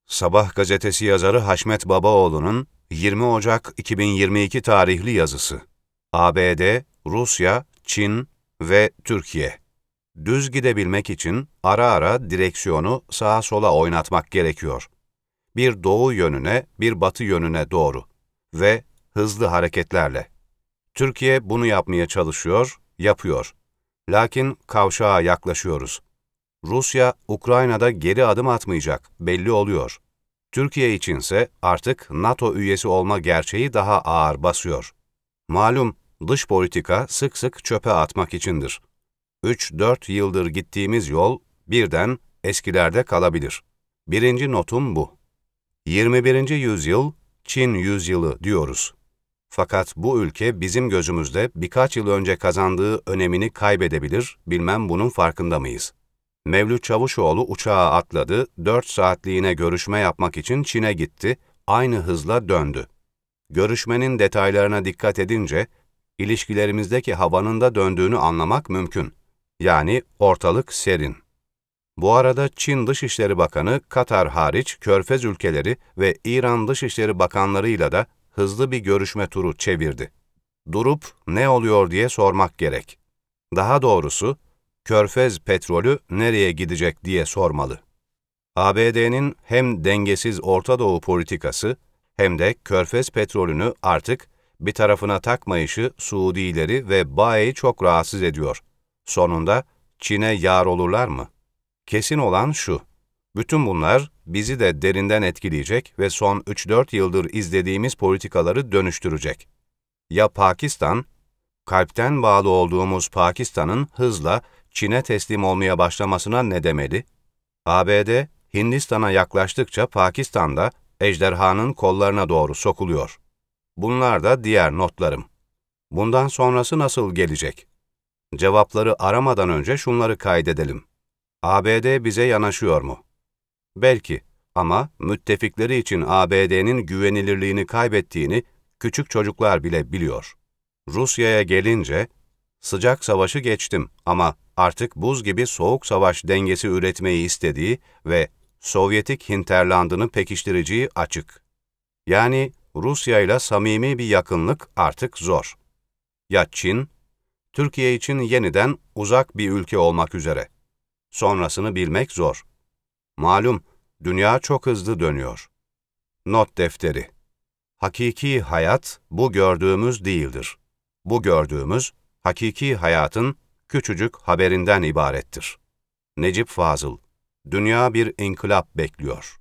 Sabah gazetesi yazarı Haşmet Babaoğlu'nun 20 Ocak 2022 tarihli yazısı. ABD, Rusya, Çin ve Türkiye. Düz gidebilmek için ara ara direksiyonu sağa sola oynatmak gerekiyor. Bir doğu yönüne, bir batı yönüne doğru ve hızlı hareketlerle. Türkiye bunu yapmaya çalışıyor, yapıyor. Lakin kavşağa yaklaşıyoruz. Rusya, Ukrayna'da geri adım atmayacak, belli oluyor. Türkiye içinse artık NATO üyesi olma gerçeği daha ağır basıyor. Malum, dış politika sık sık çöpe atmak içindir. 3-4 yıldır gittiğimiz yol birden eskilerde kalabilir. Birinci notum bu. 21. yüzyıl, Çin yüzyılı diyoruz. Fakat bu ülke bizim gözümüzde birkaç yıl önce kazandığı önemini kaybedebilir, bilmem bunun farkında mıyız? Mevlüt Çavuşoğlu uçağa atladı, 4 saatliğine görüşme yapmak için Çin'e gitti, aynı hızla döndü. Görüşmenin detaylarına dikkat edince, ilişkilerimizdeki havanın da döndüğünü anlamak mümkün. Yani ortalık serin. Bu arada Çin Dışişleri Bakanı, Katar hariç Körfez ülkeleri ve İran Dışişleri Bakanlarıyla da hızlı bir görüşme turu çevirdi. Durup ne oluyor diye sormak gerek. Daha doğrusu, Körfez petrolü nereye gidecek diye sormalı. ABD'nin hem dengesiz Orta Doğu politikası hem de Körfez petrolünü artık bir tarafına takmayışı Suudileri ve BAE'yi çok rahatsız ediyor. Sonunda Çin'e yar olurlar mı? Kesin olan şu, bütün bunlar bizi de derinden etkileyecek ve son 3-4 yıldır izlediğimiz politikaları dönüştürecek. Ya Pakistan, kalpten bağlı olduğumuz Pakistan'ın hızla Çin'e teslim olmaya başlamasına ne demeli? ABD, Hindistan'a yaklaştıkça Pakistan da ejderhanın kollarına doğru sokuluyor. Bunlar da diğer notlarım. Bundan sonrası nasıl gelecek? Cevapları aramadan önce şunları kaydedelim. ABD bize yanaşıyor mu? Belki ama müttefikleri için ABD'nin güvenilirliğini kaybettiğini küçük çocuklar bile biliyor. Rusya'ya gelince, sıcak savaşı geçtim ama artık buz gibi soğuk savaş dengesi üretmeyi istediği ve Sovyetik hinterlandını pekiştireceği açık. Yani Rusya ile samimi bir yakınlık artık zor. Ya Çin, Türkiye için yeniden uzak bir ülke olmak üzere. Sonrasını bilmek zor. Malum, dünya çok hızlı dönüyor. Not defteri. Hakiki hayat bu gördüğümüz değildir. Bu gördüğümüz, hakiki hayatın küçücük haberinden ibarettir. Necip Fazıl, dünya bir inkılap bekliyor.